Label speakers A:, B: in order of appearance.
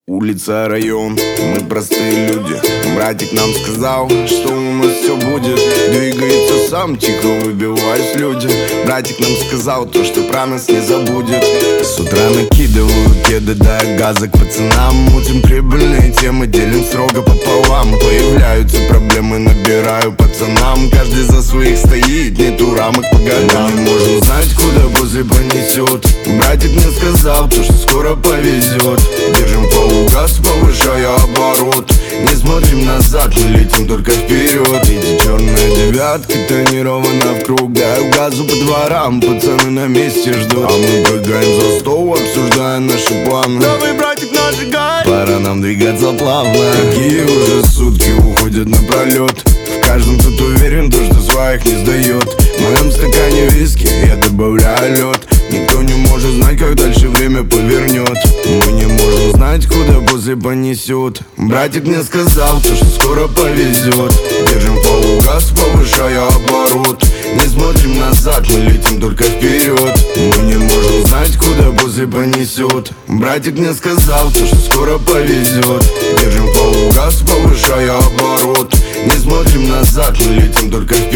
A: Улица, район, мы простые люди. Братик нам сказал, что у нас все будет. Двигается сам, тихо выбиваясь люди. Братик нам сказал то, что про нас не забудет. С утра накидываю кеды до газа к пацанам. Мутим прибыльные темы, делим строго пополам. Появляются проблемы, набираю пацанам. Каждый за своих стоит, нету рамок по годам. Мы не можем знать, куда после понесет. Братик мне сказал, то, что скоро повезет. Держим газ, повышая оборот. Не смотрим назад, мы летим только вперед. Эти черная девятка тонирована в круг. Даю газу по дворам, пацаны на месте ждут. А мы прыгаем за стол, обсуждая наши планы. Давай, братик, нажигай, пора нам двигаться плавно. Какие уже сутки уходят напролет. В каждом тут уверен, то, что своих не сдает. В моем стакане виски я добавляю лед. Никто не может знать, как дальше время повернет. Мы не можем знать, куда после понесет. Братик мне сказал, что скоро повезет. Держим полугаз, повышая оборот. Не смотрим назад, мы летим только вперед. Мы не можем знать, куда после понесет. Братик мне сказал, что скоро повезет. Держим полугаз, повышая оборот. Не смотрим назад, мы летим только вперед.